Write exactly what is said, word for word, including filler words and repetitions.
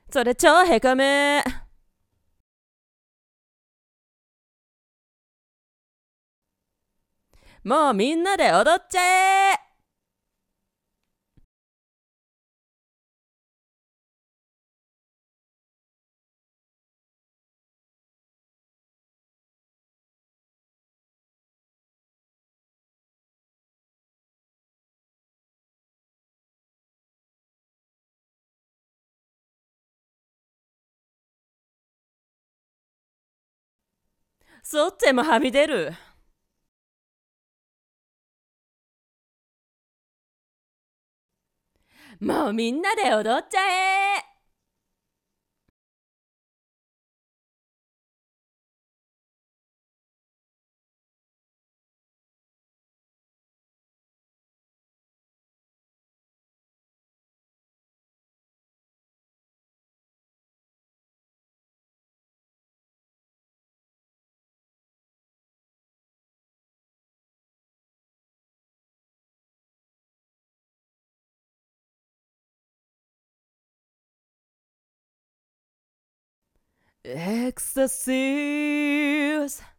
それ超へこむ。もうみんなで踊っちゃえ。そってもはみ出る。もうみんなで踊っちゃえ。エクサシーズ